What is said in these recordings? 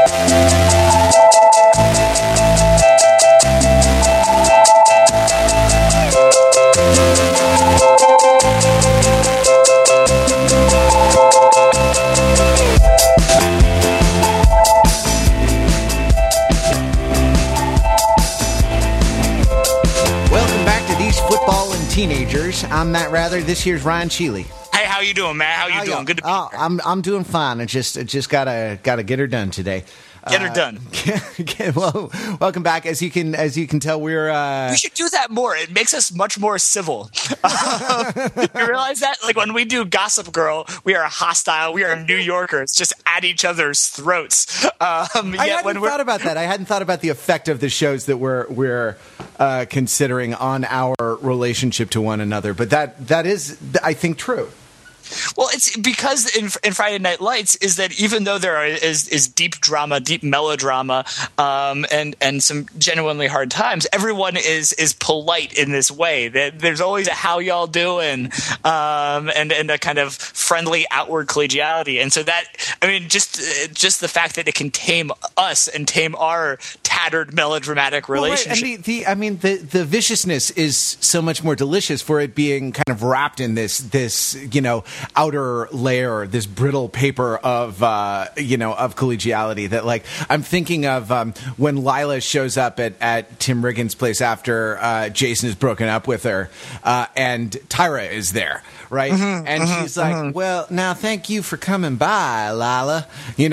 Teenagers. I'm Matt Rather. This year's Ryan Sheely. Hey, how you doing, Matt? How you doing? Good to be here. I'm doing fine. I just gotta get her done today. Get her done. Well, welcome back. As you can tell, we're. We should do that more. It makes us much more civil. You realize that? Like when we do Gossip Girl, we are hostile. We are New Yorkers, just at each other's throats. I hadn't thought about that. I hadn't thought about the effect of the shows that we're considering on our relationship to one another. But that is, I think, true. Well, it's because in Friday Night Lights is that even though there is deep drama, deep melodrama, and some genuinely hard times, everyone is polite in this way. There's always a "how y'all doing," and a kind of friendly outward collegiality. And so that, I mean, just the fact that it can tame us and tame our tattered melodramatic relationship. Well, right. And the viciousness is so much more delicious for it being kind of wrapped in this outer layer, this brittle paper of collegiality that, like, I'm thinking of when Lila shows up at Tim Riggins' place after Jason has broken up with her, and Tyra is there, right? And she's like, well, now thank you for coming by, Lila.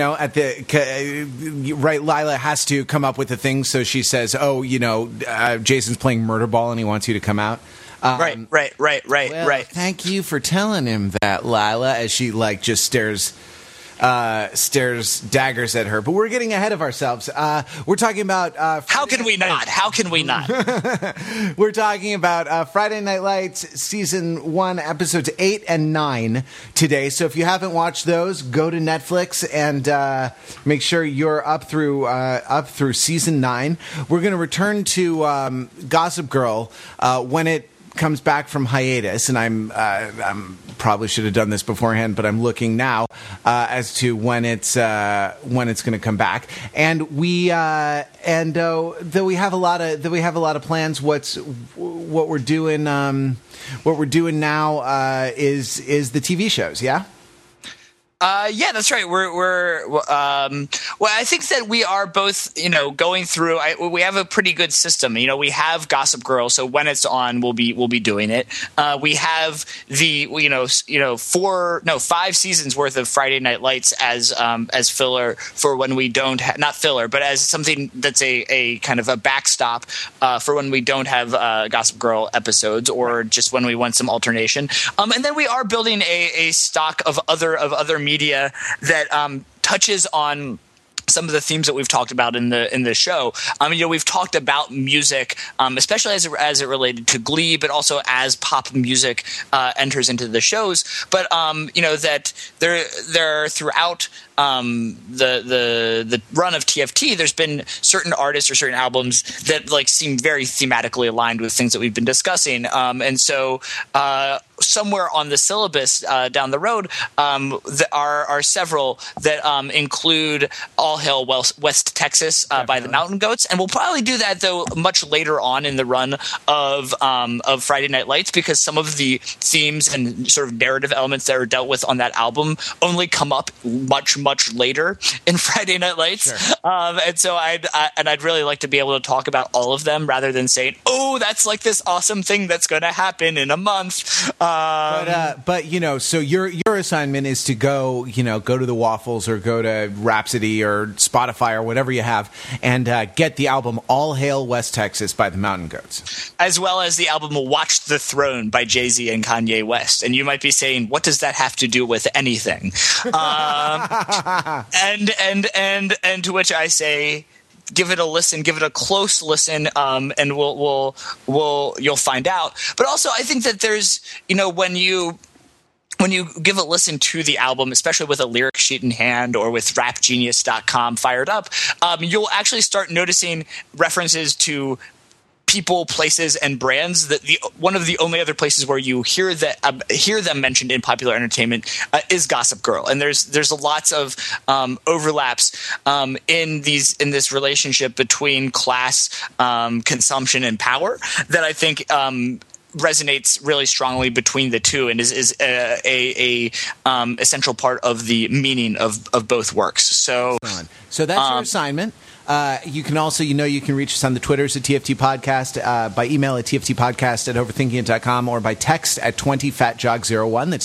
Lila has to come up with a thing, so she says, Jason's playing murder ball and he wants you to come out. Right. Well, thank you for telling him that, Lila, as she just stares daggers at her. But we're getting ahead of ourselves. We're talking about How can we not? We're talking about Friday Night Lights Season 1, Episodes 8 and 9 today. So if you haven't watched those, go to Netflix and make sure you're up through Season 9. We're going to return to Gossip Girl when it comes back from hiatus, and I'm probably should have done this beforehand, but I'm looking now as to when it's going to come back. And though we have a lot of plans, what we're doing now is the TV shows, yeah. Yeah, that's right. I think that we are both, going through. We have a pretty good system. We have Gossip Girl, so when it's on, we'll be doing it. We have the 5 seasons worth of Friday Night Lights as filler for when we don't not filler, but as something that's a kind of a backstop for when we don't have Gossip Girl episodes, or just when we want some alternation. And then we are building a stock of other media that touches on some of the themes that we've talked about in the show. We've talked about music, especially as it related to Glee, but also as pop music enters into the shows. But that there throughout the run of TFT, there's been certain artists or certain albums that seem very thematically aligned with things that we've been discussing, and so somewhere on the syllabus down the road are several that include All Hail West Texas by the Mountain Goats, and we'll probably do that though much later on in the run of Friday Night Lights, because some of the themes and sort of narrative elements that are dealt with on that album only come up much later in Friday Night Lights. Sure. And so I'd really like to be able to talk about all of them rather than saying, oh, that's this awesome thing that's going to happen in a month. So your assignment is to go to the Waffles or go to Rhapsody or Spotify or whatever you have and get the album All Hail West Texas by the Mountain Goats. As well as the album Watch the Throne by Jay-Z and Kanye West. And you might be saying, what does that have to do with anything? And to which I say, give it a listen, give it a close listen, and you'll find out. But also, I think that there's, when you give a listen to the album, especially with a lyric sheet in hand or with rapgenius.com fired up, you'll actually start noticing references to people, places, and brands that one of the only other places where you hear them mentioned in popular entertainment is Gossip Girl, and there's lots of overlaps in this relationship between class, consumption, and power that I think resonates really strongly between the two, and is a essential part of the meaning of both works. So that's your assignment. You can also, you can reach us on the Twitters at TFT Podcast, by email at tftpodcast@overthinkingit.com, or by text at 20FATJOG01. That's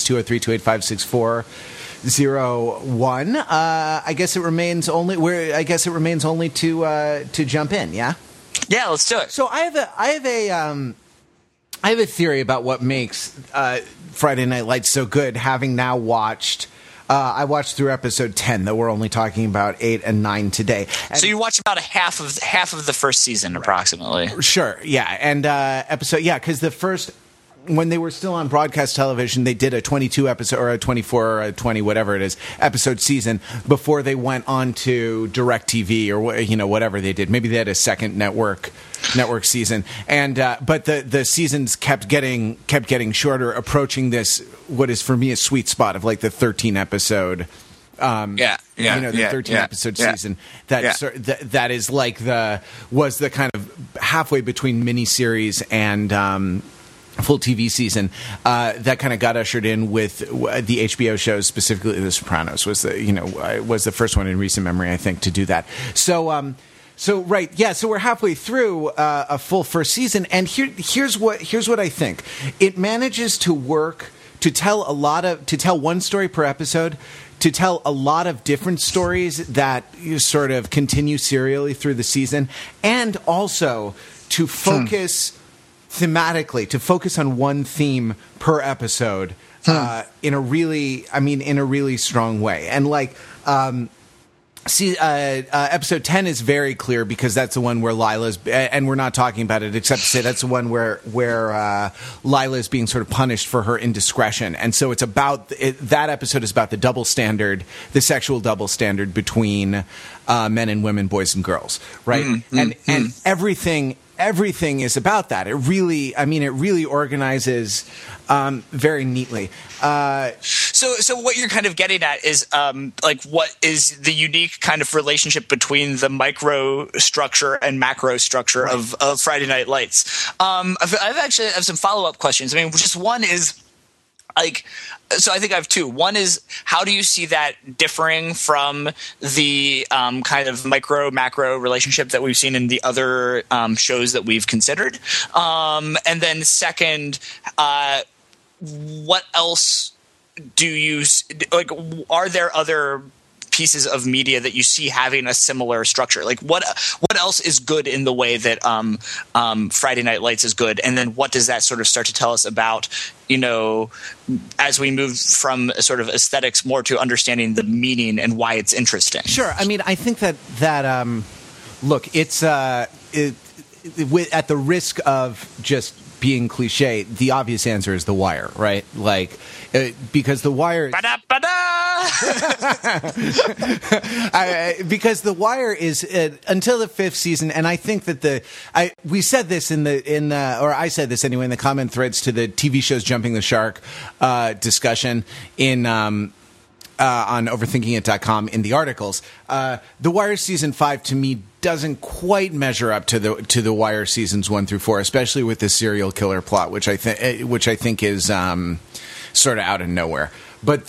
203-285-6401. I guess it remains only to jump in. Yeah. Yeah, let's do it. So I have a theory about what makes Friday Night Lights so good, having now watched. I watched through episode 10, though we're only talking about 8 and 9 today. And so you watched about half of the first season, approximately. Sure, yeah, and because the first, when they were still on broadcast television, they did a 22 episode or a 24 or a 20, whatever it is, episode season before they went on to DirecTV or whatever they did. Maybe they had a second network season, and but the seasons kept getting shorter, approaching this what is for me a sweet spot of like the 13 episode. The 13 episode season that is like was the kind of halfway between miniseries and full TV season that kind of got ushered in with the HBO shows, specifically The Sopranos was the first one in recent memory, I think, to do that. So right, yeah. So we're halfway through a full first season, and here's what I think. It manages to work to tell one story per episode, to tell a lot of different stories that sort of continue serially through the season, and also to focus thematically, to focus on one theme per episode in a really strong way, and like. Episode 10 is very clear because that's the one where Lila's, and we're not talking about it except to say that's the one where Lila is being sort of punished for her indiscretion, and so it's about that episode is about the double standard, the sexual double standard between men and women, boys and girls, right? And everything is about that. It really organizes very neatly. So what you're kind of getting at is like what is the unique kind of relationship between the micro structure and macro structure of Friday Night Lights. I've actually have some follow-up questions. I mean, just one is like, so I think I have two. One is, how do you see that differing from the kind of micro-macro relationship that we've seen in the other shows that we've considered? And then second, what else do you like? Are there other pieces of media that you see having a similar structure? Like what else is good in the way that Friday Night Lights is good? And then what does that sort of start to tell us about, as we move from a sort of aesthetics more to understanding the meaning and why it's interesting? Sure. I mean, I think that look, it's at the risk of just being cliche, the obvious answer is The Wire, right? Like, because The Wire... because The Wire is until the fifth season, and I think that we said this or I said this anyway in the comment threads to the TV shows Jumping the Shark discussion on overthinkingit.com in the articles. The Wire season 5 to me doesn't quite measure up to the Wire seasons 1 through 4, especially with the serial killer plot, which I think is sort of out of nowhere. But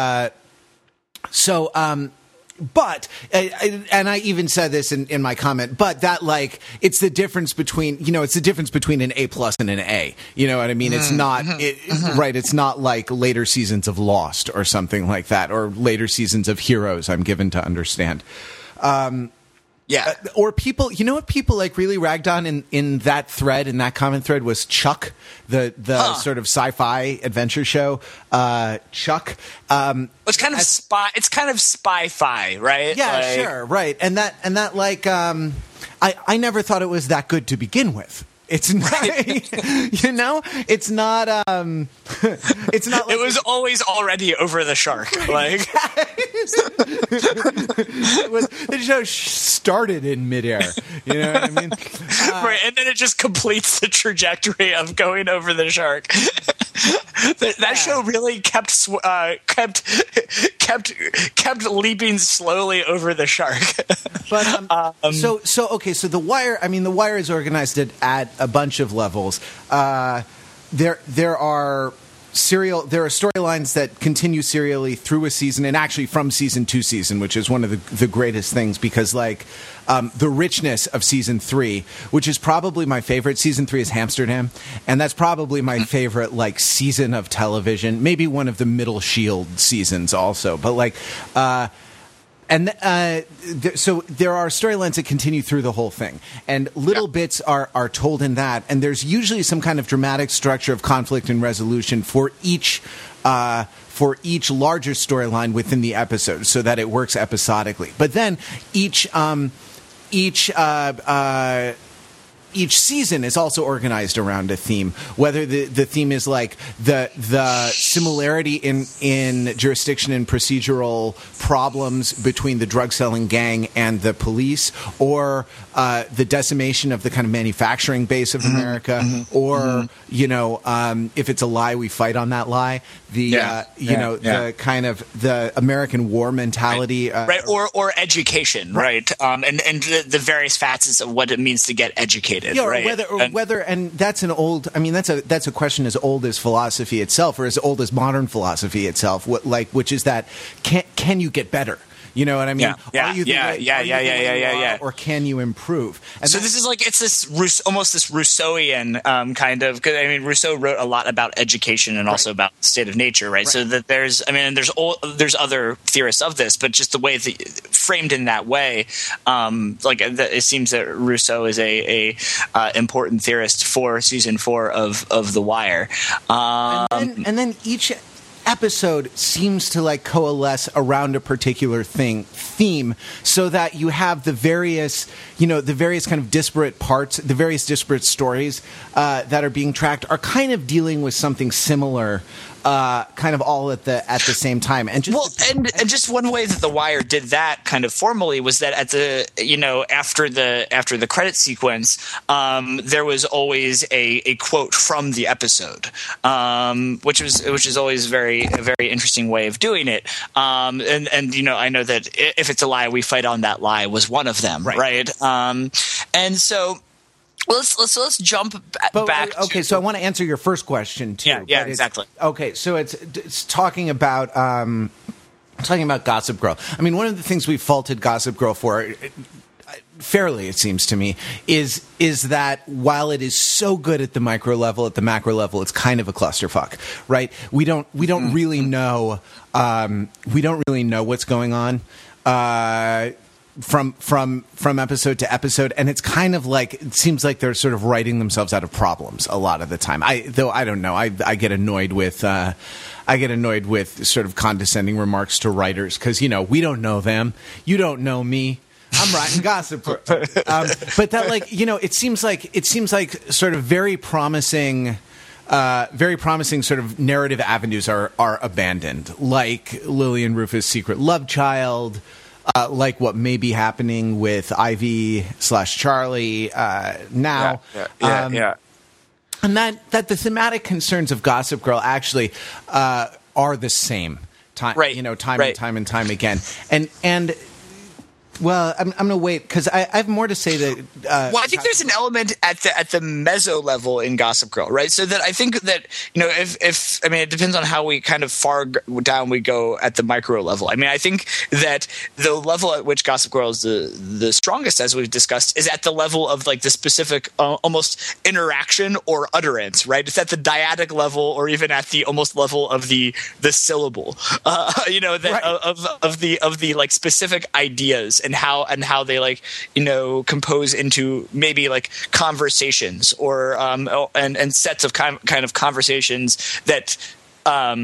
but I even said this in my comment, but that like it's the difference between an A+ and an A. You know what I mean? It's not right. It's not like later seasons of Lost or something like that, or later seasons of Heroes. I'm given to understand. Yeah. Or people, what people like really ragged on in that thread, in that comment thread, was Chuck, the sort of sci-fi adventure show. Chuck. It's kind of spy-fi, right? Yeah, sure, right. And that like, I never thought it was that good to begin with. It's not, you know, it's not, it's not like it was always already over the shark. Like the show started in midair. You know what I mean? Right, and then it just completes the trajectory of going over the shark. That show really kept leaping slowly over the shark. But so The Wire. I mean, The Wire is organized at a bunch of levels. There are storylines that continue serially through a season, and actually from season to season, which is one of the greatest things, because like the richness of season 3, which is probably my favorite. Season 3 is Amsterdam, and that's probably my favorite like season of television. Maybe one of the Middle Shield seasons also, but like. So there are storylines that continue through the whole thing, and little bits are told in that, and there's usually some kind of dramatic structure of conflict and resolution for each larger storyline within the episode, so that it works episodically. But then each season is also organized around a theme, whether the theme is like the similarity in jurisdiction and procedural problems between the drug selling gang and the police, or the decimation of the kind of manufacturing base of America, or you know, if it's a lie, we fight on that lie. The kind of the American war mentality, right? Or education, right? And the various facets of what it means to get educated. Yeah, right? Whether and that's an old. I mean, that's a question as old as philosophy itself, or as old as modern philosophy itself. Which is that can you get better? You know what I mean? Yeah. Or can you improve? And so this is like, it's this almost this Rousseauian kind of, because I mean, Rousseau wrote a lot about education and also about the state of nature, right? So that there's other theorists of this, but just the way that framed in that way, it seems that Rousseau is a important theorist for season 4 of The Wire. And then each episode seems to like coalesce around a particular theme, so that you have the various kind of disparate parts, the various disparate stories that are being tracked are kind of dealing with something similar, kind of all at the same time. And just one way that The Wire did that kind of formally was that at the after the credit sequence, there was always a quote from the episode, which is always a very interesting way of doing it. And I know that if it's a lie, we fight on that lie was one of them, right? And so. Let's jump back. Okay, so I want to answer your first question too. Yeah, exactly. Okay, so it's talking about Gossip Girl. I mean, one of the things we faulted Gossip Girl for, fairly, it seems to me, is that while it is so good at the micro level, at the macro level, it's kind of a clusterfuck, right? We don't really know. We don't really know what's going on. From episode to episode, and it's kind of like, it seems like they're sort of writing themselves out of problems a lot of the time. I don't know. I get annoyed with sort of condescending remarks to writers, because we don't know them. You don't know me. I'm writing Gossip Girl. But that, like, it seems like sort of very promising sort of narrative avenues are abandoned, like Lillian Rufus' Secret Love Child. Like what may be happening with Ivy/Charlie now. Yeah. And that the thematic concerns of Gossip Girl actually are the same time, and time again. And well, I'm going to wait, because I have more to say that. I think there's an element at the meso level in Gossip Girl, right? So that I think that if it depends on how we kind of far down we go at the micro level. I mean, I think that the level at which Gossip Girl is the strongest, as we've discussed, is at the level of like the specific almost interaction or utterance, right? It's at the dyadic level, or even at the almost level of the syllable, of the like specific ideas. And how they like compose into maybe like conversations, or and sets of kind of conversations that kind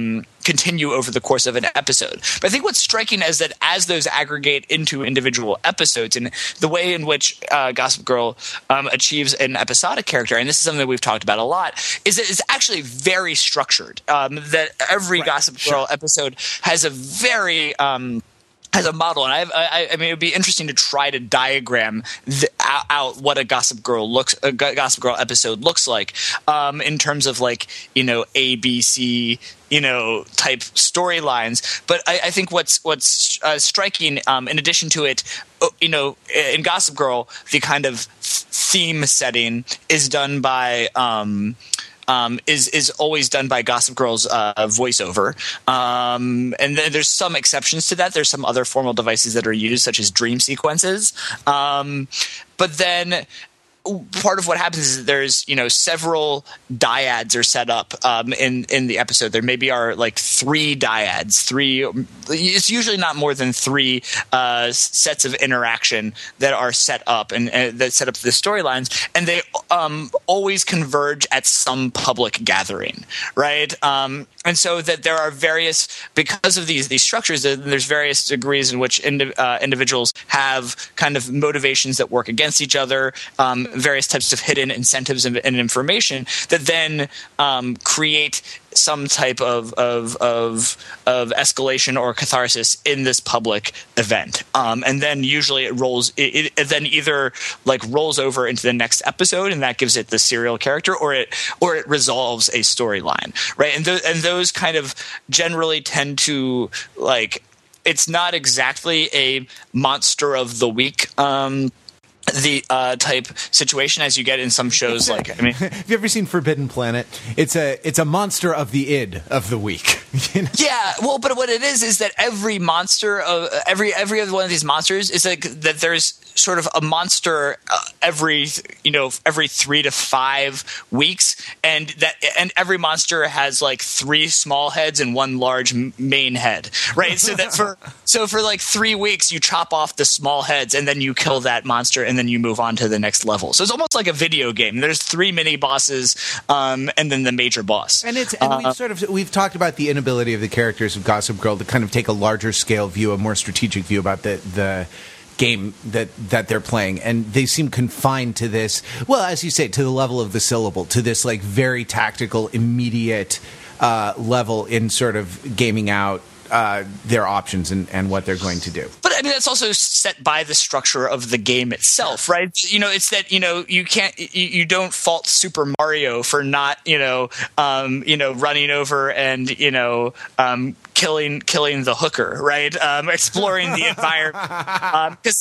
continue over the course of an episode. But I think what's striking is that as those aggregate into individual episodes, and the way in which Gossip Girl achieves an episodic character, and this is something that we've talked about a lot, is that it's actually very structured. That every Gossip Girl episode has a very as a model, and I mean, it would be interesting to try to diagram out what a Gossip Girl episode looks like in terms of like A, B, C type storylines. But I think what's striking, in addition to it, in Gossip Girl, the kind of theme setting is done by. Is always done by Gossip Girl's voiceover, and then there's some exceptions to that. There's some other formal devices that are used, such as dream sequences. But then part of what happens is that there's several dyads are set up in the episode. There maybe are like 3 dyads. It's usually not more than 3 sets of interaction that are set up and that set up the storylines, and they always converge at some public gathering, right? And so that there are various, because of these structures, there's various degrees in which individuals have kind of motivations that work against each other, various types of hidden incentives and information that then create some type of escalation or catharsis in this public event, and then usually it then either like rolls over into the next episode, and that gives it the serial character, or it resolves a storyline, right? And those kind of generally tend to, like, it's not exactly a monster of the week the type situation as you get in some shows. Like, I mean, have you ever seen Forbidden Planet? It's a monster of the id of the week. Yeah, well, but what it is that every monster of every other one of these monsters is like that. There's sort of a monster every 3 to 5 weeks, and every monster has like 3 small heads and 1 large main head, right? So that for like 3 weeks you chop off the small heads and then you kill that monster and then you move on to the next level. So it's almost like a video game. There's 3 mini bosses, and then the major boss. And we've talked about the inability of the characters of Gossip Girl to kind of take a larger scale view, a more strategic view about the game that they're playing, and they seem confined to this, well, as you say, to the level of the syllable, to this like very tactical, immediate level in sort of gaming out their options and what they're going to do. But I mean, that's also set by the structure of the game itself, right? It's that you don't fault Super Mario for not running over and killing the hooker, right? Exploring the environment, because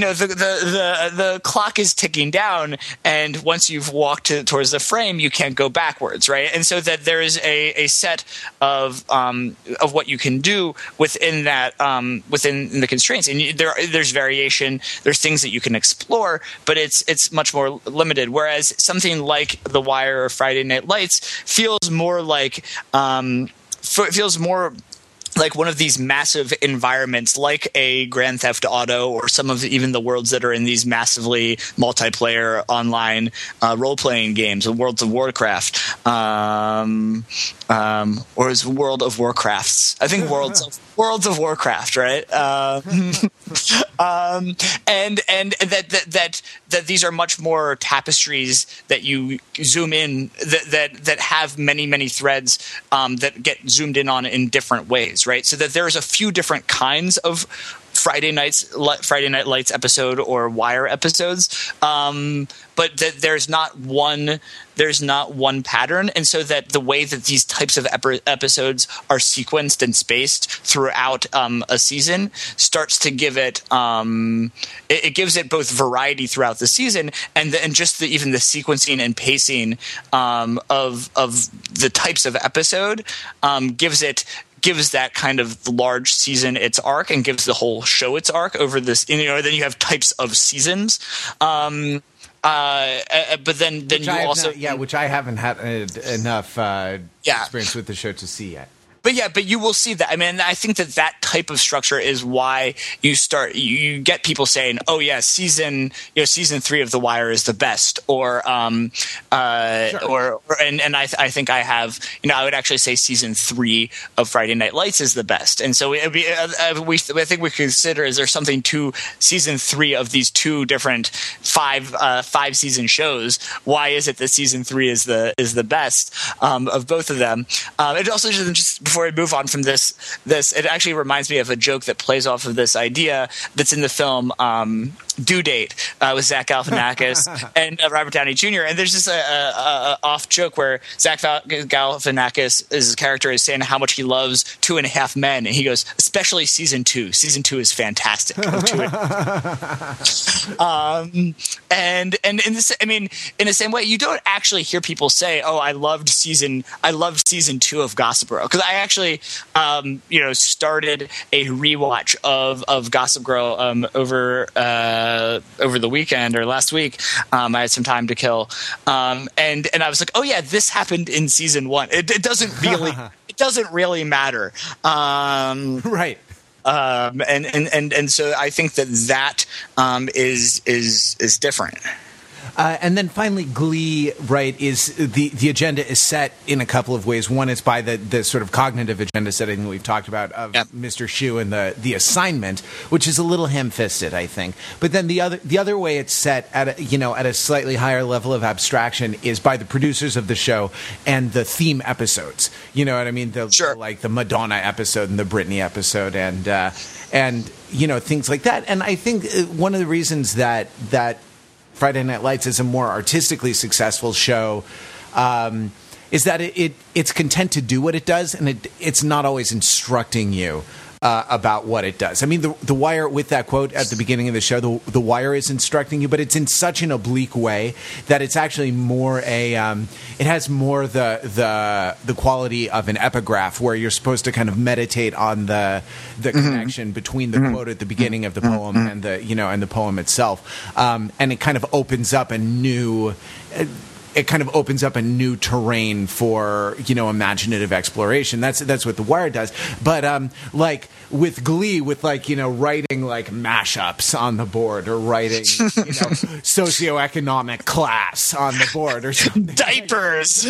the clock is ticking down, and once you've walked towards the frame, you can't go backwards, right? And so that there is a set of what you can do within that within the constraints, and there's variation. There's things that you can explore, but it's much more limited. Whereas something like The Wire or Friday Night Lights feels more like like one of these massive environments, like a Grand Theft Auto, or some of even the worlds that are in these massively multiplayer online role-playing games, World of Warcraft, or is World of Warcrafts? I think Worlds of Warcraft, right? And that these are much more tapestries that you zoom in, that have many threads that get zoomed in on in different ways, right? So that there's a few different kinds of Friday Night Lights episode or Wire episodes, but that there's not one pattern, and so that the way that these types of episodes are sequenced and spaced throughout a season starts to give it it gives it both variety throughout the season, and just even the sequencing and pacing of the types of episode gives that kind of large season its arc, and gives the whole show its arc over this. Then you have types of seasons. But then you also which I haven't had enough experience with the show to see yet. but you will see that. I mean, I think that type of structure is why you get people saying, "Oh yeah, season 3 of The Wire is the best," or and I think I have, I would actually say season 3 of Friday Night Lights is the best. And so I think we consider, is there something to season 3 of these two different five season shows? Why is it that season 3 is the best of both of them? It also just before we move on from this, it actually reminds me of a joke that plays off of this idea that's in the film Due Date with Zach Galifianakis and Robert Downey Jr. And there's just a off joke where Zach Galifianakis' character is saying how much he loves 2.5 Men, and he goes, especially season 2. Season 2 is fantastic. And in this, I mean, in the same way, you don't actually hear people say, "Oh, I loved season 2 of Gossip Girl," because I actually, started a rewatch of Gossip Girl over the weekend or last week. I had some time to kill, and I was like, "Oh yeah, this happened in season 1." It doesn't really matter, right? And so I think that is different. And then finally, Glee, right, is the agenda is set in a couple of ways. One is by the sort of cognitive agenda setting that we've talked about of Mr. Schue and the assignment, which is a little ham-fisted, I think. But then the other way it's set at a slightly higher level of abstraction is by the producers of the show and the theme episodes. You know what I mean? Like the Madonna episode and the Britney episode and things like that. And I think one of the reasons that Friday Night Lights is a more artistically successful show is that it's content to do what it does, and it's not always instructing you about what it does. I mean, the Wire, with that quote at the beginning of the show, the Wire is instructing you, but it's in such an oblique way that it's actually more it has more the quality of an epigraph, where you're supposed to kind of meditate on the connection between the quote at the beginning of the poem and the poem itself, and it kind of opens up a new. It kind of opens up a new terrain for imaginative exploration. That's what The Wire does. But like with Glee, with writing like mashups on the board, or writing socioeconomic class on the board, or something. Diapers.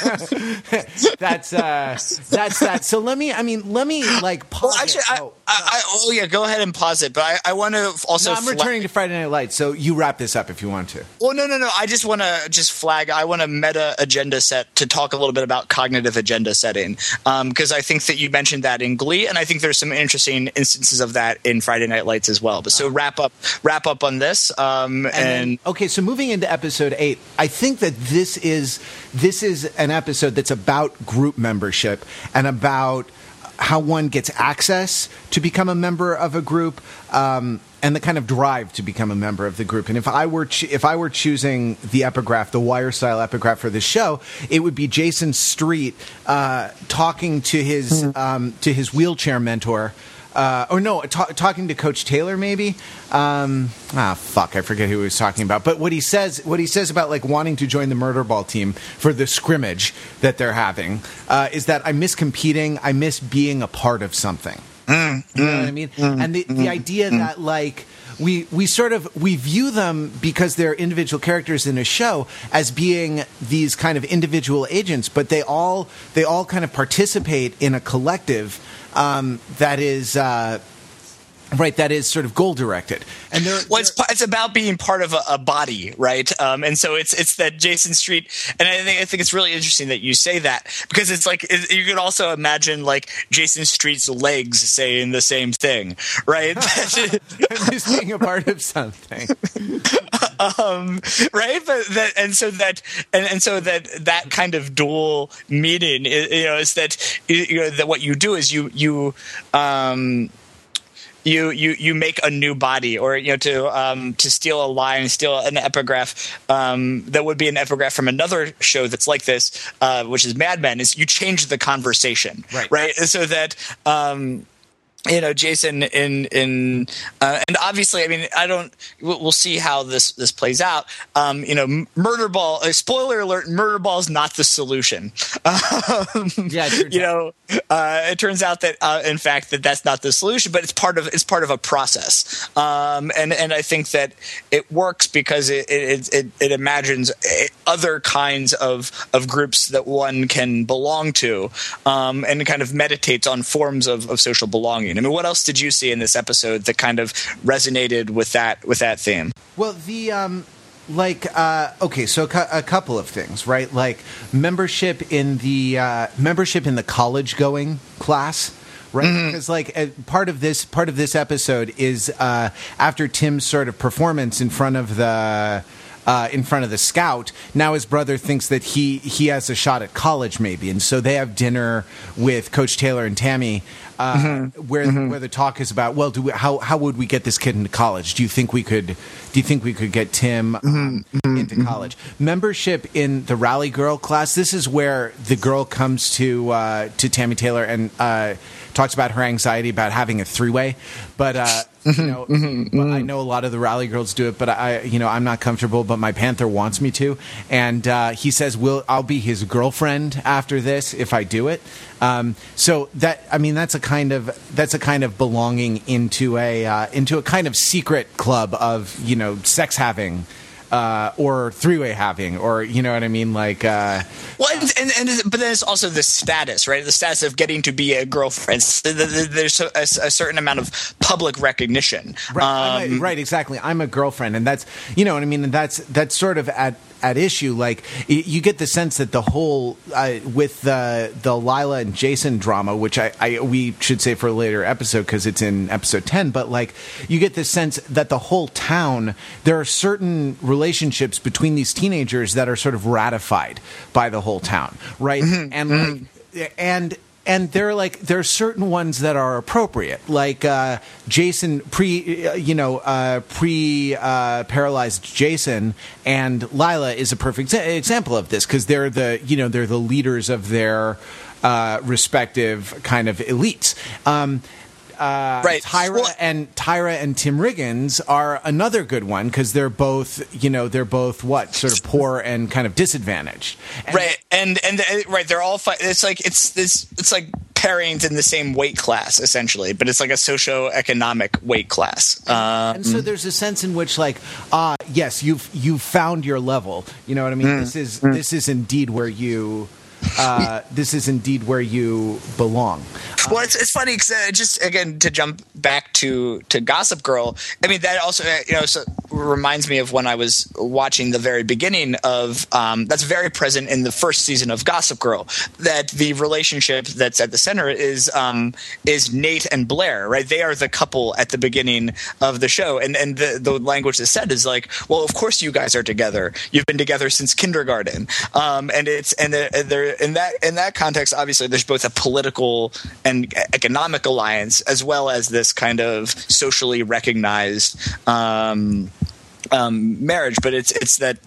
That's that. So let me like pause. Well, actually, go ahead and pause it. But I want to also. No, I'm returning to Friday Night Lights, so you wrap this up if you want to. Well, no. I just want to flag. I want a meta agenda set to talk a little bit about cognitive agenda setting, because I think that you mentioned that in Glee, and I think there's some interesting instances of that in Friday Night Lights as well. But so wrap up on this. Okay, so moving into episode 8, I think that this is an episode that's about group membership and about how one gets access to become a member of a group, and the kind of drive to become a member of the group. And if I were choosing the epigraph, the Wire style epigraph for this show, it would be Jason Street talking to his wheelchair mentor. Talking to Coach Taylor, maybe. I forget who he was talking about. But what he says about like wanting to join the murder ball team for the scrimmage that they're having is that I miss competing. I miss being a part of something. You know what I mean? And the idea that like we view them, because they're individual characters in a show, as being these kind of individual agents, but they all kind of participate in a collective that is that is sort of goal directed. And it's about being part of a body, right? And so it's that Jason Street, and I think it's really interesting that you say that, because it's like you could also imagine like Jason Street's legs saying the same thing, right? Just being a part of something, right? But that kind of dual meaning is that that what you do is you make a new body, or to steal a line, steal an epigraph that would be an epigraph from another show that's like this, which is Mad Men. Is you change the conversation, right? So that Jason in and obviously, I mean, we'll see how this plays out. Murder ball, spoiler alert, murder ball is not the solution. It turns out that in fact that's not the solution, but it's part of a process. And I think that it works because it imagines other kinds of groups that one can belong to, and kind of meditates on forms of social belonging. I mean, what else did you see in this episode that kind of resonated with that theme? Well, so a couple of things, right? Like membership in the college-going class, right? Because part of this episode is after Tim's sort of performance in front of the scout. Now his brother thinks that he has a shot at college, maybe, and so they have dinner with Coach Taylor and Tammy, where the talk is about, well, how would we get this kid into college? Do you think we could get Tim into college? Membership in the Rally Girl class. This is where the girl comes to Tammy Taylor and talks about her anxiety about having a three-way, but I know a lot of the Rally Girls do it, but I'm not comfortable, but my Panther wants me to, and he says I'll be his girlfriend after this if I do it. So that's a kind of belonging into a kind of secret club of sex having. Or three-way having, or you know what I mean, but then it's also the status, right? The status of getting to be a girlfriend. There's a certain amount of public recognition, right? Right, exactly. I'm a girlfriend, and that's what I mean, and that's sort of at issue. Like you get the sense that the whole with the Lila and Jason drama, which we should say for a later episode because it's in episode 10, but you get the sense that the whole town, there are certain relationships between these teenagers that are sort of ratified by the whole town, right? And there are certain ones that are appropriate, like Jason paralyzed Jason, and Lila is a perfect example of this because they're the leaders of their respective kind of elites. Right. Tyra and Tim Riggins are another good one because they're both what sort of poor and kind of disadvantaged. Right. And they're all it's like pairings in the same weight class essentially, but it's like a socio-economic weight class. And so there's a sense in which yes, you've found your level. You know what I mean? This is indeed where you belong. Well, it's funny because just again to jump back to Gossip Girl. I mean that also reminds me of when I was watching the very beginning of that's very present in the first season of Gossip Girl. That the relationship that's at the center is Nate and Blair. Right, they are the couple at the beginning of the show, and the language that's said is like, well, of course you guys are together. You've been together since kindergarten, and they're in that context. Obviously, there's both a political and economic alliance as well as this kind of socially recognized marriage, but it's that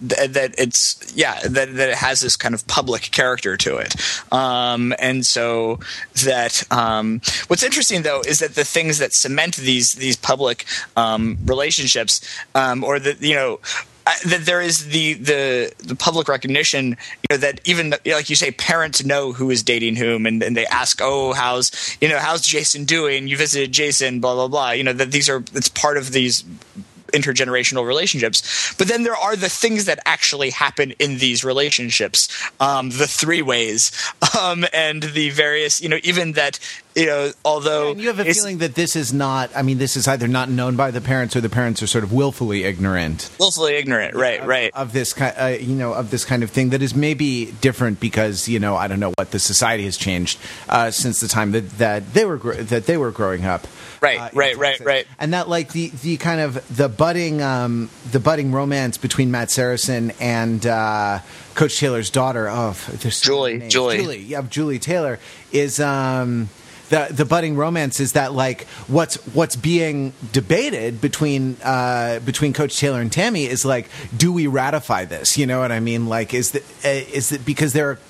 it has this kind of public character to it, and so that what's interesting though is that the things that cement these public relationships, or that there is the public recognition, that even like you say, parents know who is dating whom, and they ask, oh, how's Jason doing? You visited Jason, blah blah blah. That it's part of these intergenerational relationships. But then there are the things that actually happen in these relationships, the three ways, and the various, even that, although and you have a feeling that this is either not known by the parents or the parents are sort of willfully ignorant, right, of this kind, of this kind of thing that is maybe different because I don't know what the society has changed since the time that they were growing up. Right. And that the kind of the budding romance between Matt Saracen and Coach Taylor's daughter. Oh, there's Julie. Julie Taylor is the budding romance is that what's being debated between Coach Taylor and Tammy is do we ratify this? You know what I mean? Is that because there are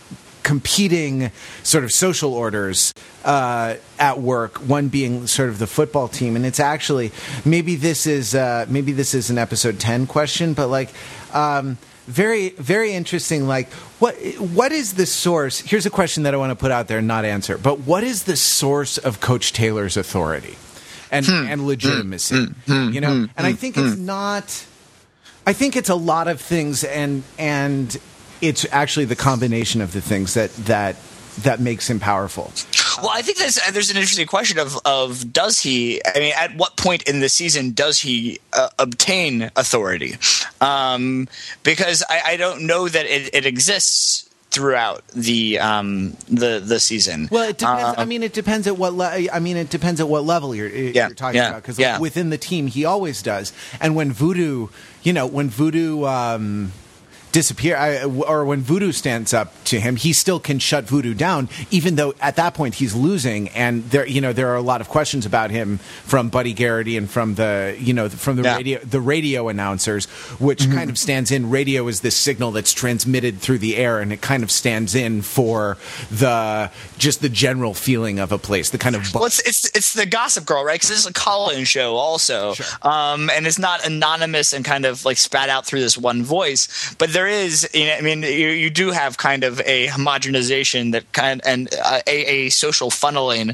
competing sort of social orders at work. One being sort of the football team, and it's actually maybe this is an episode 10 question, but like. Very, very interesting. Like, what is the source? Here's a question that I want to put out there and not answer. But what is the source of Coach Taylor's authority and legitimacy? You know, and I think it's not. I think it's a lot of things, and it's actually the combination of the things that makes him powerful. Well, I think there's an interesting question of does he? I mean, at what point in the season does he obtain authority? Because I don't know that it exists throughout the season. Well, it depends. I mean, it depends at what. It depends at what level you're talking about. Because within the team, he always does. And when Voodoo disappear or when Voodoo stands up to him, he still can shut Voodoo down, even though at that point he's losing. And there are a lot of questions about him from Buddy Garrity and from the radio announcers, which kind of stands in. Radio is this signal that's transmitted through the air, and it kind of stands in for the general feeling of a place. The kind of it's the Gossip Girl, right? Because it's a call-in show also, sure. And it's not anonymous and kind of like spat out through this one voice, but there is, I mean, you do have kind of a homogenization that and a social funneling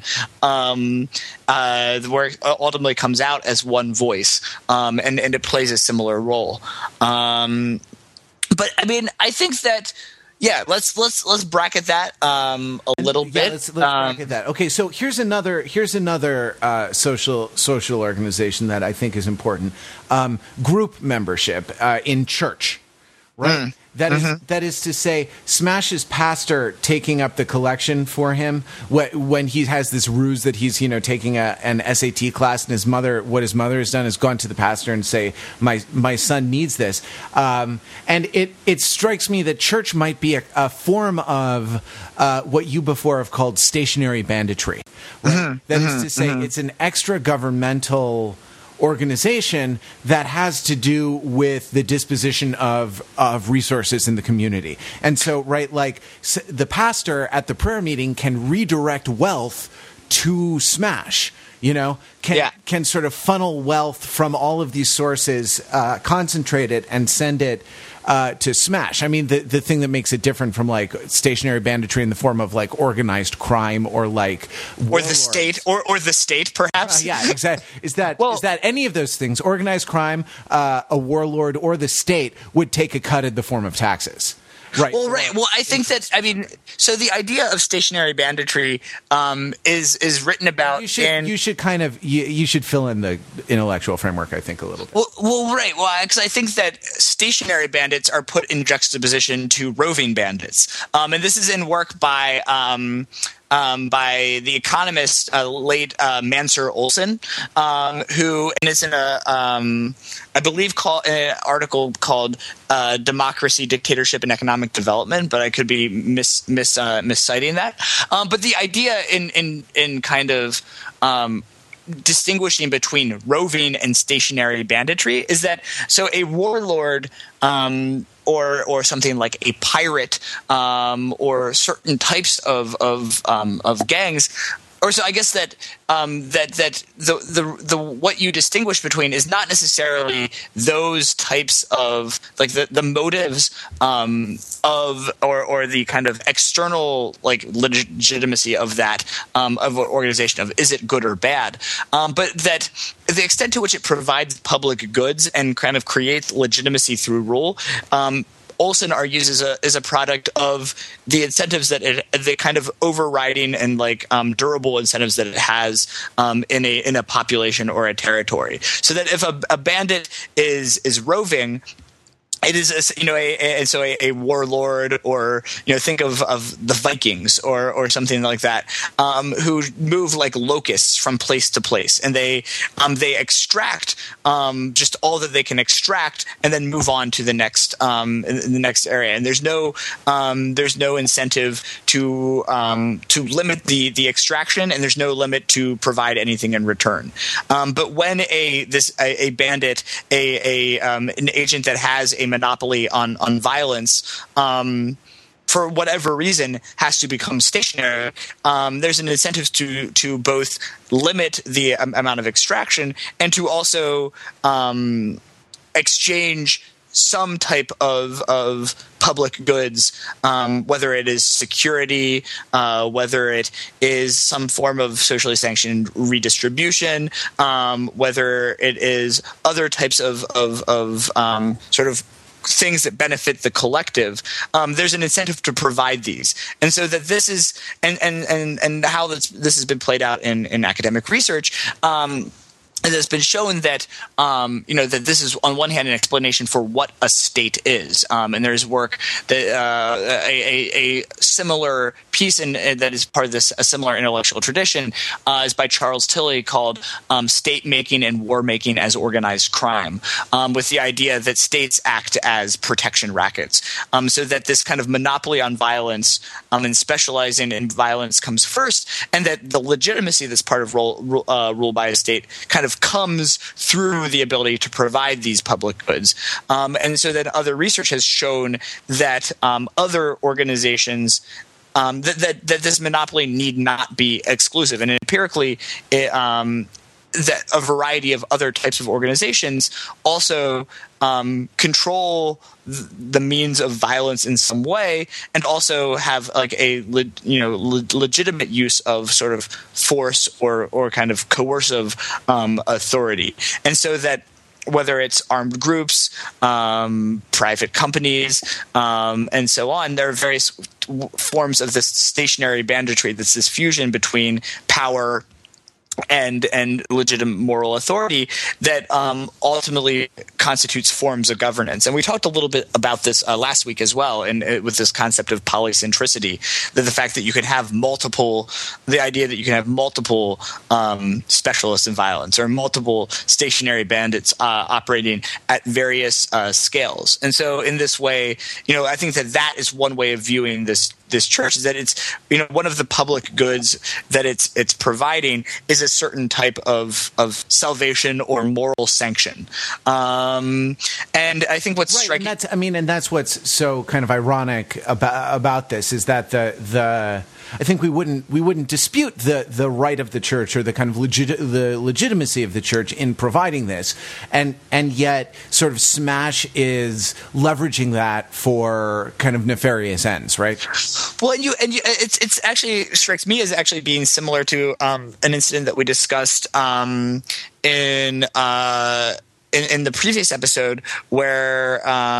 where it ultimately comes out as one voice, and it plays a similar role. But I mean, I think that. Yeah, let's bracket that a little bit. Let's bracket that. Okay, so here's another social organization that I think is important. Group membership in church. Right. That is to say, Smash's pastor taking up the collection for him when he has this ruse that he's taking an SAT class, and what his mother has done is gone to the pastor and say, my son needs this, and it strikes me that church might be a form of what you before have called stationary banditry. Right? That is to say, it's an extra governmental organization that has to do with the disposition of resources in the community. And so, right, like the pastor at the prayer meeting can redirect wealth to Smash, can sort of funnel wealth from all of these sources, concentrate it and send it to Smash. I mean, the thing that makes it different from like stationary banditry in the form of like organized crime or like warlords. or the state perhaps. Yeah, exactly. Is that any of those things, organized crime, a warlord, or the state would take a cut in the form of taxes? Right. Well, right. Well, I think that so the idea of stationary banditry is written about. You should fill in the intellectual framework, I think, a little bit. Well, right. Well, because I think that stationary bandits are put in juxtaposition to roving bandits, and this is in work by the economist late Mansur Olson, who, and it's in I believe an article called "Democracy, Dictatorship, and Economic Development," but I could be misciting that. But the idea in kind of distinguishing between roving and stationary banditry is that a warlord or something like a pirate or certain types of gangs. Or so I guess that the what you distinguish between is not necessarily those types of like the motives of or the kind of external like legitimacy of that of an organization of is it good or bad, but that the extent to which it provides public goods and kind of creates legitimacy through rule. Olson argues is a product of the incentives that the kind of overriding and like durable incentives that it has in a population or a territory. So that if a bandit is roving, it is a warlord, or think of the Vikings or something like that, who move like locusts from place to place, and they extract just all that they can extract, and then move on to the next area. And there's no incentive to limit the extraction, and there's no limit to provide anything in return. But when a bandit, an agent that has a monopoly on violence, for for whatever reason, has to become stationary, there's an incentive to both limit the amount of extraction and to also exchange some type of public goods, whether it is security, whether it is some form of socially sanctioned redistribution, whether it is other types of sort of things that benefit the collective. There's an incentive to provide these, and so that this is and how this has been played out in academic research. It has been shown that that this is on one hand an explanation for what a state is, and there's work that a similar piece that is part of this a similar intellectual tradition is by Charles Tilly called "State Making and War Making as Organized Crime," with the idea that states act as protection rackets, so that this kind of monopoly on violence and specializing in violence comes first, and that the legitimacy that's part of rule by a state kind of comes through the ability to provide these public goods. And so that other research has shown that other organizations that this monopoly need not be exclusive. And empirically, that a variety of other types of organizations also control the means of violence in some way, and also have like a legitimate use of sort of force or kind of coercive authority, and so that whether it's armed groups, private companies, and so on, there are various forms of this stationary banditry. That's this fusion between power and legitimate moral authority that ultimately constitutes forms of governance. And we talked a little bit about this last week as well, and with this concept of polycentricity, that the fact that you can have the idea that you can have multiple specialists in violence or multiple stationary bandits operating at various scales. And so in this way, I think that is one way of viewing this church, is that it's one of the public goods that it's providing is a certain type of salvation or moral sanction, and I think what's striking. And that's what's so kind of ironic about this is that I think we wouldn't dispute the right of the church or the kind of the legitimacy of the church in providing this, and yet sort of Smash is leveraging that for kind of nefarious ends, right? Well, it's actually strikes me as actually being similar to an incident that we discussed in the previous episode, where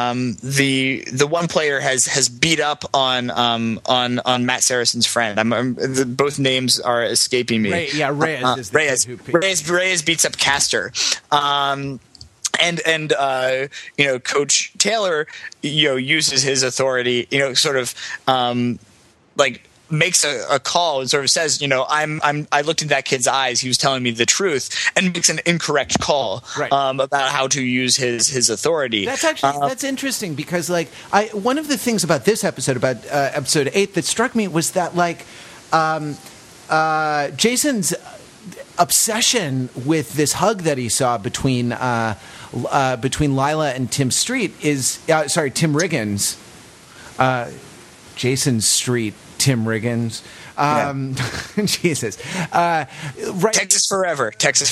the one player has beat up on Matt Saracen's friend. Both names are escaping me. Reyes beats up Castor. And Coach Taylor, uses his authority, sort of makes a call and sort of says, I looked in that kid's eyes, he was telling me the truth, and makes an incorrect call about how to use his authority. That's actually that's interesting, because one of the things about this episode, about episode 8, that struck me was that Jason's obsession with this hug that he saw between Lila and Tim Riggins, Jason Street, Tim Riggins. Jesus. Right. Texas forever.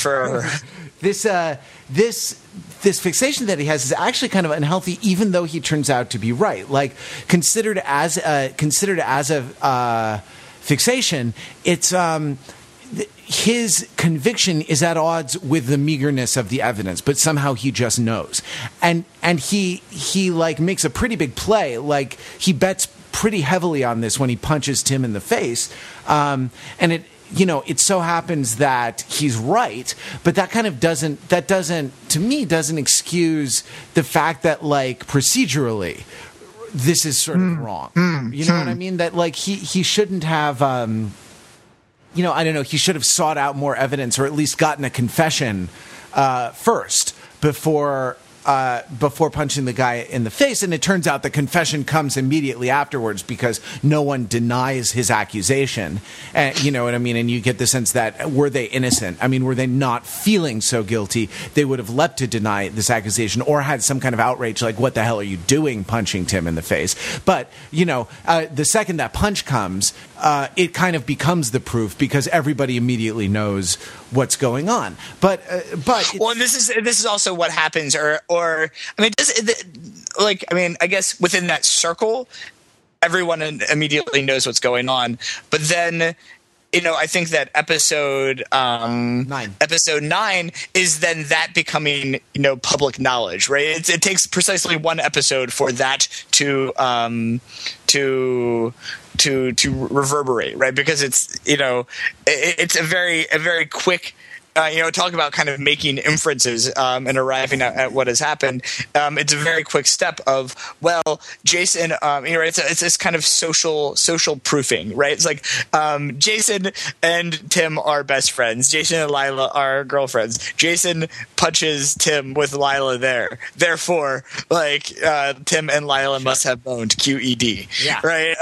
This fixation that he has is actually kind of unhealthy, even though he turns out to be right. Considered as a fixation, it's his conviction is at odds with the meagerness of the evidence, but somehow he just knows, and he makes a pretty big play. He bets pretty heavily on this when he punches Tim in the face, and it so happens that he's right, but that doesn't to me excuse the fact that procedurally this is sort of wrong. You know what I mean? That he shouldn't have. I don't know. He should have sought out more evidence, or at least gotten a confession first before before punching the guy in the face, and it turns out the confession comes immediately afterwards because no one denies his accusation. You know what I mean? And you get the sense that were they innocent? I mean, were they not feeling so guilty, they would have leapt to deny this accusation or had some kind of outrage like, what the hell are you doing punching Tim in the face? But, you know, the second that punch comes, it kind of becomes the proof because everybody immediately knows what's going on. But well, this is also what happens, or I mean, I guess within that circle, everyone immediately knows what's going on. But then, you know, I think that episode 9 is then that becoming, you know, public knowledge, right? It takes precisely one episode for that to reverberate, right? Because it's, you know, it's a very quick. You know, talk about kind of making inferences and arriving at what has happened. It's a very quick step of, well, Jason. You know, it's this kind of social proofing, right? It's like Jason and Tim are best friends. Jason and Lila are girlfriends. Jason punches Tim with Lila there. Therefore, like Tim and Lila must have boned. QED. Yeah. Right.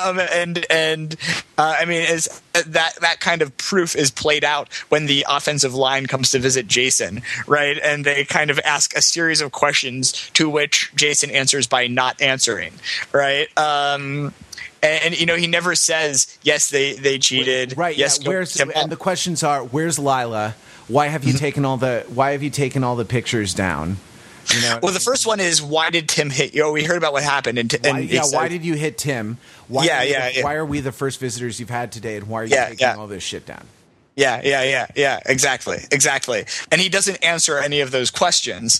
I mean, is that kind of proof is played out when the offensive line comes to visit Jason, right? And they kind of ask a series of questions to which Jason answers by not answering, right? And you know, he never says, yes, they cheated. Right. Yes. Yeah. And the questions are, where's Lila? Why have you taken all the pictures down? You know, well, the first one is, why did Tim hit you? We heard about what happened. Why did you hit Tim? Why are we the first visitors you've had today, and why are you taking all this shit down? Yeah. Exactly. And he doesn't answer any of those questions,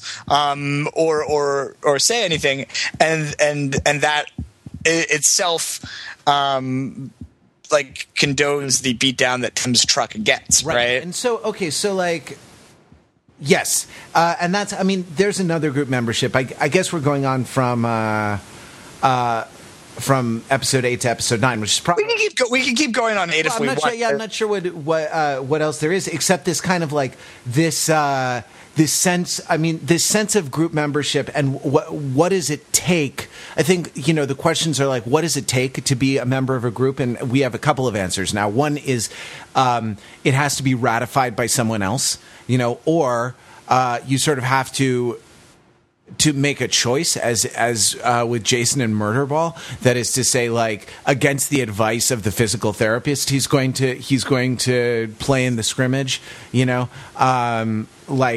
or say anything, and that itself, like condones the beatdown that Tim's truck gets, right? And so, like. Yes, and that's. I mean, there's another group membership. I guess we're going on from episode 8 to episode 9, which is probably we can keep going on 8 if we want. I'm not sure what else there is except this kind of like this sense. I mean, this sense of group membership and what does it take? I think, you know, the questions are like, what does it take to be a member of a group? And we have a couple of answers now. One is it has to be ratified by someone else. You know, or you sort of have to make a choice, as with Jason and Murderball. That is to say, like, against the advice of the physical therapist, he's going to play in the scrimmage. You know, and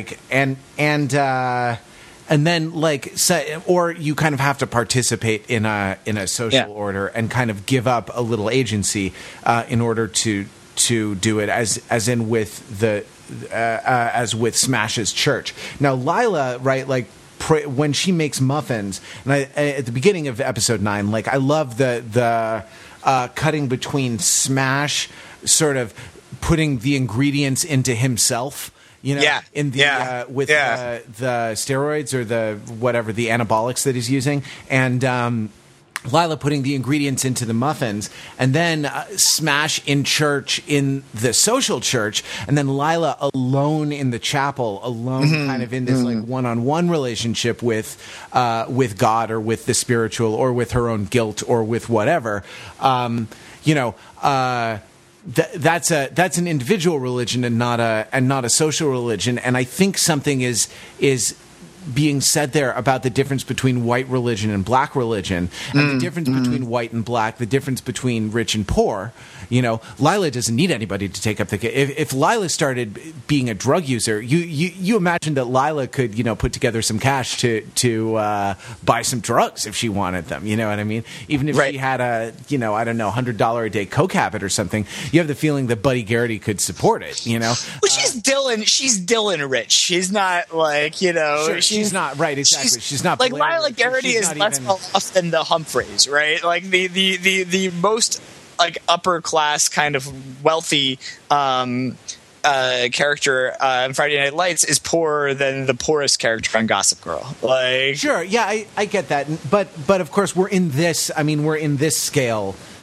then like, or you kind of have to participate in a social order and kind of give up a little agency in order to do it, as in with the. As with Smash's church. Now, Lila, right, like when she makes muffins, and at the beginning of episode 9, like I love the cutting between Smash sort of putting the ingredients into himself. You know, with the steroids or the whatever, the anabolics that he's using, and Lila putting the ingredients into the muffins, and then Smash in church, in the social church, and then Lila alone in the chapel, kind of in this like one-on-one relationship with God or with the spiritual or with her own guilt or with whatever. You know, that's an individual religion and not a social religion. And I think something is being said there about the difference between white religion and black religion, and the difference between white and black, the difference between rich and poor. You know, Lila doesn't need anybody to take up the. If Lila started being a drug user, you imagine that Lila could, you know, put together some cash to buy some drugs if she wanted them. You know what I mean? Even if she had a, you know, I don't know, $100 a day coke habit or something, you have the feeling that Buddy Garrity could support it. You know, well, she's Dylan rich. She's not like, you know, sure, she's not right. Exactly, she's not like Lila Garrity is less well off than the Humphreys, right? Like the most like upper class kind of wealthy character in Friday Night Lights is poorer than the poorest character on Gossip Girl. Like, sure, yeah, I get that, but of course we're in this. I mean, we're in this scale.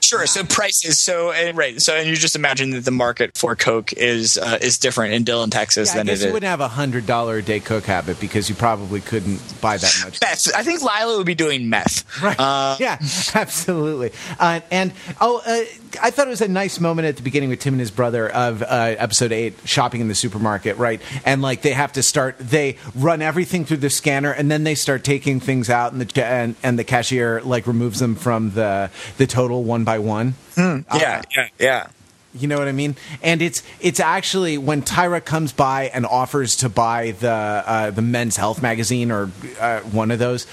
Sure. So prices. So right. So and you just imagine that the market for Coke is different in Dillon, Texas than I guess it you is. wouldn't have $100 a day Coke habit because you probably couldn't buy that much. Meth. I think Lila would be doing meth. Right. Yeah, absolutely. I thought it was a nice moment at the beginning with Tim and his brother of episode 8, shopping in the supermarket, right? And like they run everything through the scanner, and then they start taking things out, and the cashier like removes them from the total one by one. Yeah. You know what I mean? And it's actually when Tyra comes by and offers to buy the Men's Health magazine or one of those,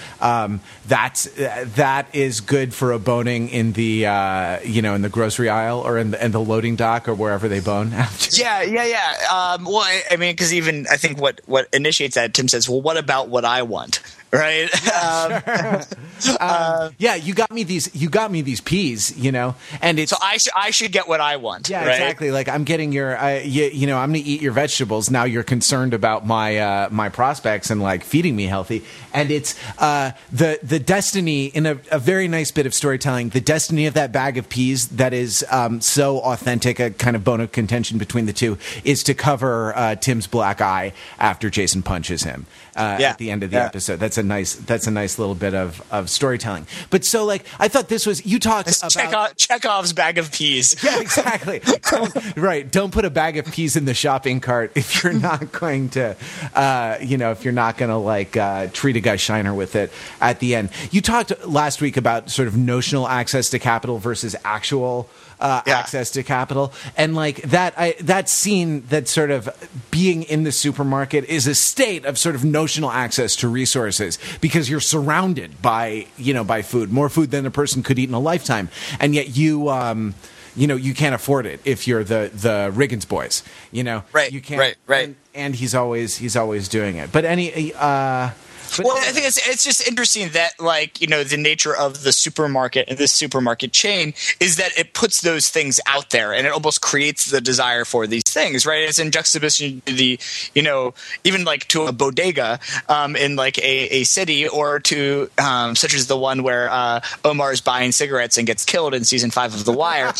that is good for a boning in the in the grocery aisle or in the loading dock or wherever they bone after. Yeah. Well, I mean, because even I think what initiates that, Tim says, "Well, what about what I want?" Right? Yeah, you got me these peas, and it's so I should get what I want. Yeah, right? exactly. Like I'm getting your, I'm going to eat your vegetables. Now you're concerned about my prospects and like feeding me healthy. And it's the destiny in a very nice bit of storytelling. The destiny of that bag of peas that is so authentic, a kind of bone of contention between the two, is to cover Tim's black eye after Jason punches him at the end of the episode. That's a nice little bit of storytelling. But so like I thought this was you talked about Chekhov's bag of peas. Yeah, exactly. Don't put a bag of peas in the shopping cart if you're not going to, if you're not going to like treat a guy shiner with it at the end. You talked last week about sort of notional access to capital versus actual access to capital, and like that scene, that sort of being in the supermarket is a state of sort of notional access to resources because you're surrounded by food, more food than a person could eat in a lifetime, and yet you can't afford it if you're the Riggins boys, Right. You can't. Right. And he's always doing it. But Well, I think it's just interesting that, like, the nature of the supermarket and this supermarket chain is that it puts those things out there and it almost creates the desire for these things, right? It's in juxtaposition to the, even like to a bodega in like a city, or to such as the one where Omar is buying cigarettes and gets killed in season 5 of The Wire,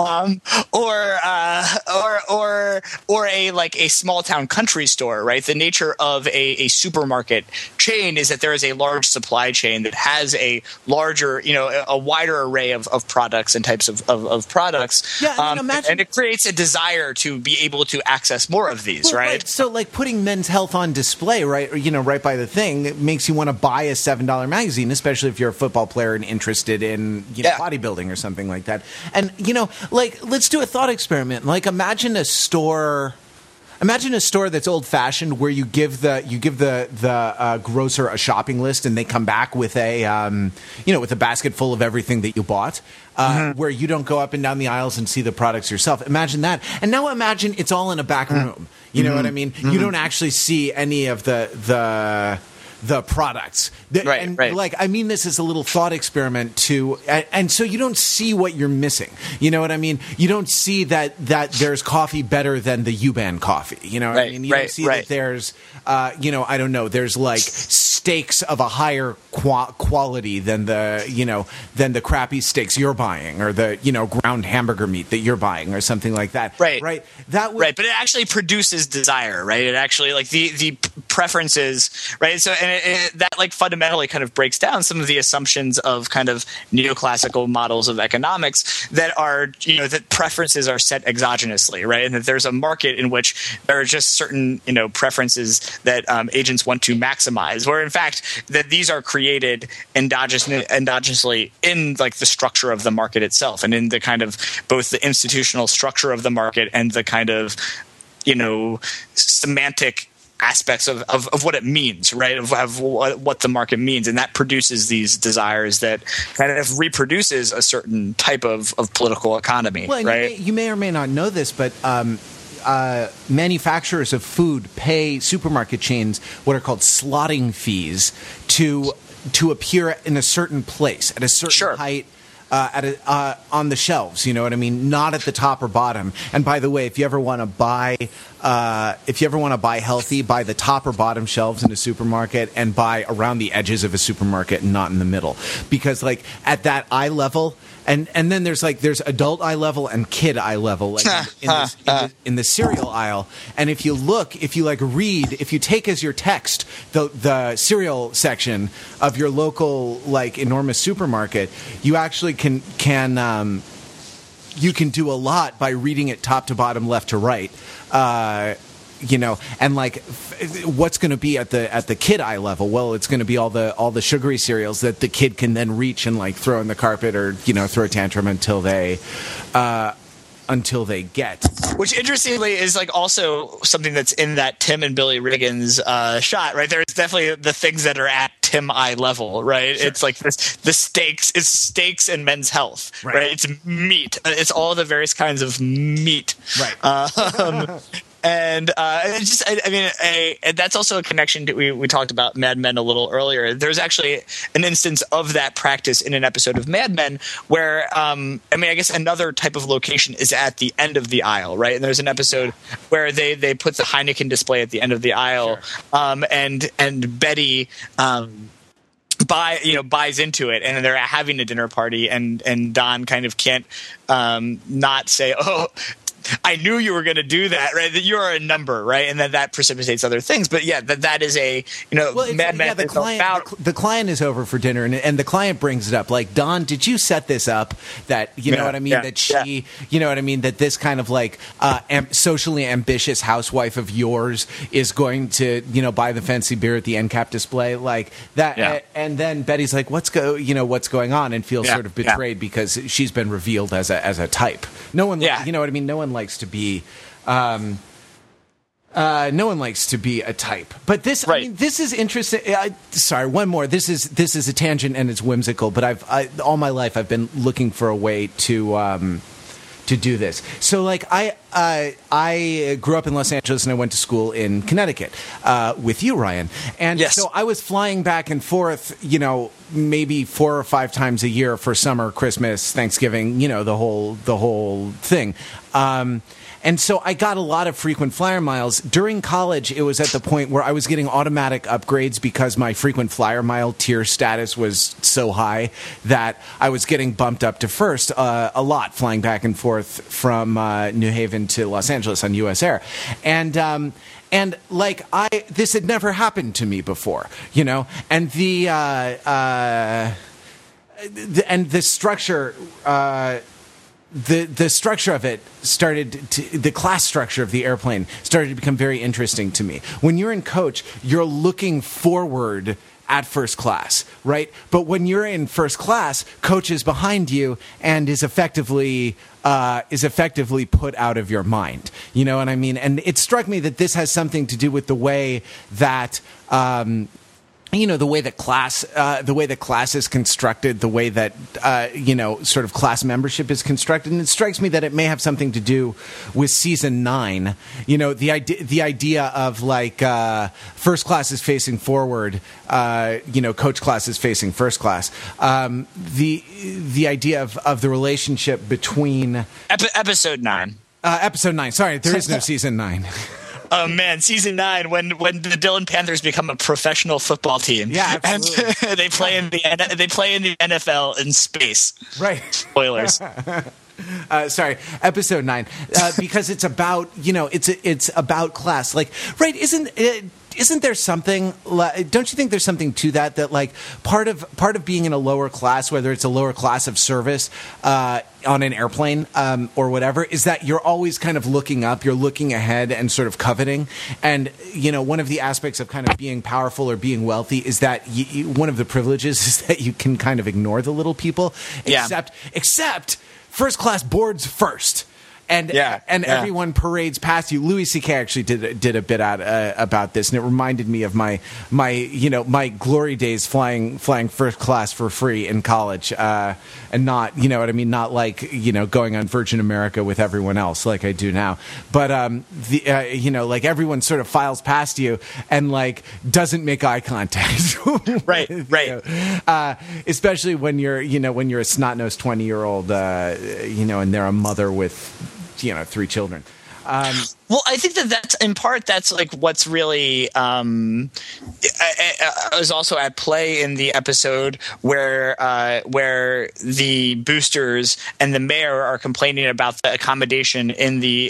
or a small town country store, right? The nature of a supermarket chain is that there is a large supply chain that has a larger, a wider array of products and types of products. Yeah, I mean, imagine, and it creates a desire to be able to access more of these, right? So, like putting Men's Health on display, right? Right by the thing, it makes you want to buy a $7 magazine, especially if you're a football player and interested in bodybuilding or something like that. And let's do a thought experiment. Like, imagine a store that's old-fashioned, where you give the grocer a shopping list, and they come back with with a basket full of everything that you bought. Where you don't go up and down the aisles and see the products yourself. Imagine that, and now imagine it's all in a back room. You know what I mean? You don't actually see any of the products. Right. Like, I mean this is a little thought experiment too, and so you don't see what you're missing. You know what I mean? You don't see that there's coffee better than the U-Ban coffee. You know what I mean? You don't see that there's, I don't know, there's like steaks of a higher quality than the crappy steaks you're buying, or the ground hamburger meat that you're buying, or something like that. Right. But it actually produces desire, right? It actually, like, the preferences, right? So, and that like fundamentally kind of breaks down some of the assumptions of kind of neoclassical models of economics that are, that preferences are set exogenously, right? And that there's a market in which there are just certain, preferences that agents want to maximize, where in fact that these are created endogenously in like the structure of the market itself, and in the kind of both the institutional structure of the market and the kind of, semantic aspects of what it means, right? Of what the market means, and that produces these desires that kind of reproduces a certain type of political economy, right? You may or may not know this, but manufacturers of food pay supermarket chains what are called slotting fees to appear in a certain place at a certain height. On the shelves, you know what I mean? Not at the top or bottom. And by the way, if you ever want to buy if you ever want to buy healthy, buy the top or bottom shelves in a supermarket and buy around the edges of a supermarket and not in the middle. Because like at that eye level, and then there's adult eye level and kid eye level, like in the cereal aisle. And if you read, if you take as your text the cereal section of your local like enormous supermarket, you actually can you can do a lot by reading it top to bottom, left to right. And like, what's going to be at the kid eye level? Well, it's going to be all the sugary cereals that the kid can then reach and like throw in the carpet or throw a tantrum until they get. Which interestingly is like also something that's in that Tim and Billy Riggins shot, right? There's definitely the things that are at Tim eye level, right? Sure. It's like the steaks. It's steaks and men's health, right? It's meat. It's all the various kinds of meat, right? And it's just, that's also a connection to, we talked about Mad Men a little earlier. There's actually an instance of that practice in an episode of Mad Men where, I guess another type of location is at the end of the aisle, right? And there's an episode where they put the Heineken display at the end of the aisle, sure. And Betty, buys into it, and they're having a dinner party, and Don kind of can't not say, "Oh, I knew you were going to do that," right? That you're a number, right? And then that precipitates other things. But yeah, that is a Mad Men. The client is over for dinner, and the client brings it up, like, Don, did you set this up? That know what I mean? Yeah, that she, you know what I mean? That this kind of like socially ambitious housewife of yours is going to buy the fancy beer at the end cap display, like that. Yeah. And then Betty's like, what's going on, and feels sort of betrayed because she's been revealed as a type. No one, you know what I mean? No one likes to be no one likes to be a type, but this, right. I mean, this is interesting. Sorry, one more. This is a tangent and it's whimsical, but all my life I've been looking for a way to do this. So like I grew up in Los Angeles and I went to school in Connecticut with you, Ryan. And yes. So I was flying back and forth, maybe 4 or 5 times a year for summer, Christmas, Thanksgiving, the whole thing. And so I got a lot of frequent flyer miles. During college, it was at the point where I was getting automatic upgrades because my frequent flyer mile tier status was so high that I was getting bumped up to first a lot, flying back and forth from New Haven to Los Angeles on US Air. And like this had never happened to me before, and the structure, the structure of it the class structure of the airplane started to become very interesting to me. When you're in coach, you're looking forward at first class, right? But when you're in first class, coach is behind you and is effectively put out of your mind. You know what I mean? And it struck me that this has something to do with the way that the way that class is constructed, the way that sort of class membership is constructed, and it strikes me that it may have something to do with season 9. The idea of like first class is facing forward, coach class is facing first class. The idea of the relationship between episode 9. Episode 9. Sorry, there is no season 9. Oh man, season 9 when the Dillon Panthers become a professional football team. Yeah, absolutely. And they play in the NFL in space. Right. Spoilers. Sorry, episode 9, because it's about it's about class. Like, right? Isn't there something? Don't you think there's something to that like part of being in a lower class, whether it's a lower class of service on an airplane or whatever, is that you're always kind of looking up, you're looking ahead and sort of coveting. And one of the aspects of kind of being powerful or being wealthy is that one of the privileges is that you can kind of ignore the little people, except first class boards first. And everyone parades past you. Louis C.K. actually did a bit about this, and it reminded me of my glory days flying first class for free in college, and not not like going on Virgin America with everyone else like I do now. But like everyone sort of files past you and like doesn't make eye contact. Right. Especially when you're a snot-nosed 20-year-old, and they're a mother with 3 children. Well, I think that's in part that's like what's really is also at play in the episode where the boosters and the mayor are complaining about the accommodation in the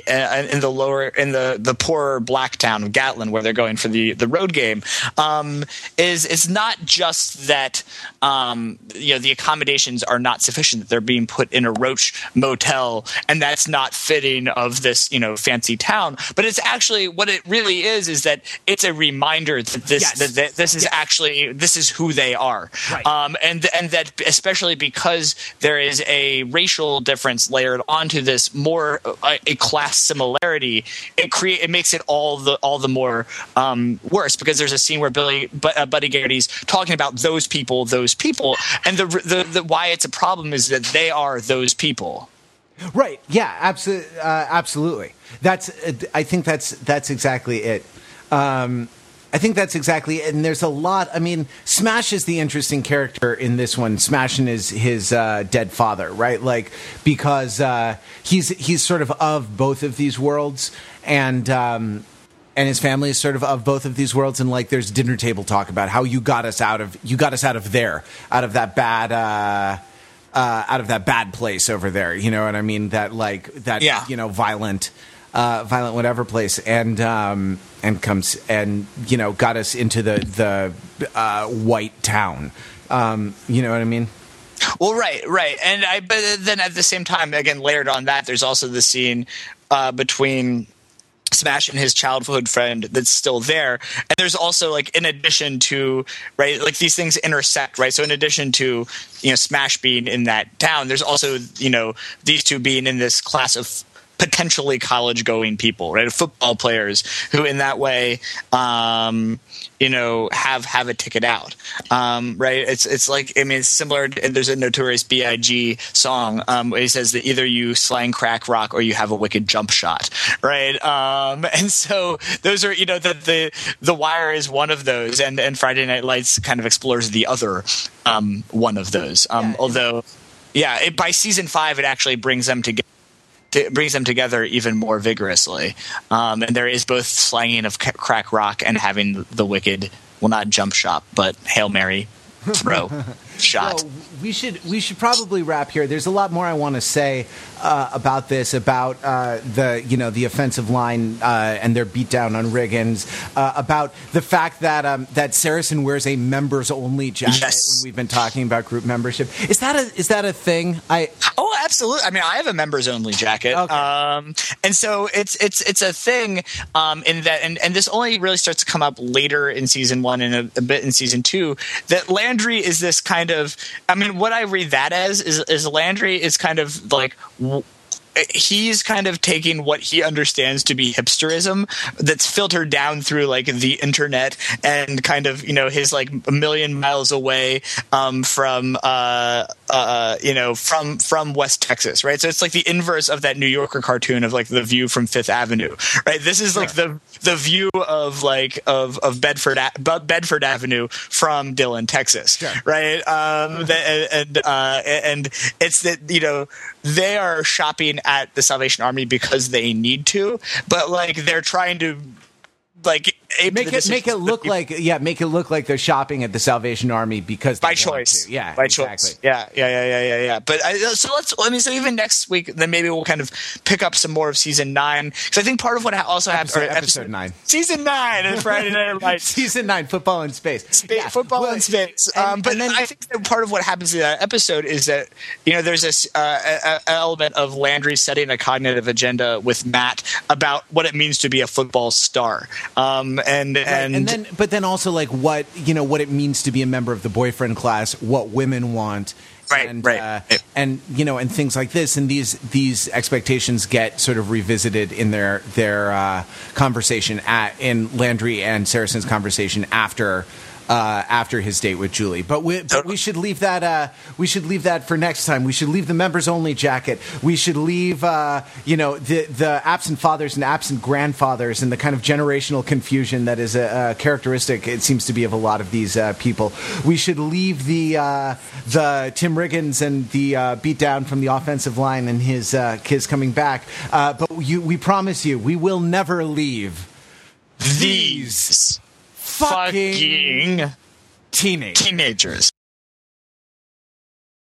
poorer black town of Gatlin, where they're going for the road game. Is it's not just that the accommodations are not sufficient, that they're being put in a roach motel, and that's not fitting of this fancy town. But it's actually what it really is that it's a reminder that this is actually this is who they are, right. And that especially because there is a racial difference layered onto this more a class similarity, it makes it all the more worse, because there's a scene where Buddy Garrity's talking about those people, and the why it's a problem is that they are those people. Right. Yeah. Absolutely. I think that's exactly it. I think that's exactly it. And there's a lot. I mean, Smash is the interesting character in this one. Smash is his dead father, right? Like, because he's sort of both of these worlds, and his family is sort of both of these worlds. And like, there's dinner table talk about how you got us out of that bad. Out of that bad place over there, you know what I mean? Violent whatever place, and comes and got us into the white town. You know what I mean? Well, right, but then at the same time, again, layered on that, there's also the scene between Smash and his childhood friend that's still there. And there's also, like, in addition to, right, like these things intersect, right? So in addition to, Smash being in that town, there's also, these two being in this class of potentially college-going people, right? Football players who, in that way, have a ticket out, right? It's like, I mean, it's similar. There's a Notorious B.I.G. song where he says that either you slang crack rock or you have a wicked jump shot, right? And so those are, the Wire is one of those, and Friday Night Lights kind of explores the other one of those. Although, by season 5, it actually brings them together. It brings them together even more vigorously, and there is both slanging of crack rock and having the wicked, well, not jump shot, but Hail Mary throw shot. Well, we should probably wrap here. There's a lot more I want to say about this, about the offensive line and their beatdown on Riggins, about the fact that Saracen wears a members only jacket when we've been talking about group membership. Is that a thing? Oh, absolutely. I mean, I have a members only jacket, and so it's a thing in that, and this only really starts to come up later in season 1 and a bit in season 2, that Landry is this kind of, I mean, what I read that as is Landry is kind of like, he's kind of taking what he understands to be hipsterism that's filtered down through like the internet and kind of, his like a million miles away from West Texas, right? So it's like the inverse of that New Yorker cartoon of like the view from Fifth Avenue, right? This is like the view of like of Bedford Avenue from Dillon, Texas, right? And it's that, they are shopping at the Salvation Army because they need to, but like they're trying to like make it look like they're shopping at the Salvation Army because by choice. Yeah, by exactly. choice. Yeah. But so even next week, then maybe we'll kind of pick up some more of season 9, because I think part of what also happened, episode 9, season 9 is Friday Night Lights, season 9, football in space, football in space. But then I think that part of what happens in that episode is that there's this element of Landry setting a cognitive agenda with Matt about what it means to be a football star. But then also like what it means to be a member of the boyfriend class, what women want, and things like this, and these expectations get sort of revisited in their conversation in Landry and Saracen's conversation after after his date with Julie. But we should leave that. We should leave that for next time. We should leave the members only jacket. We should leave the absent fathers and absent grandfathers and the kind of generational confusion that is a characteristic, it seems to be, of a lot of these people. We should leave the Tim Riggins and the beatdown from the offensive line and his kids coming back. But we promise you, we will never leave these fucking teenagers.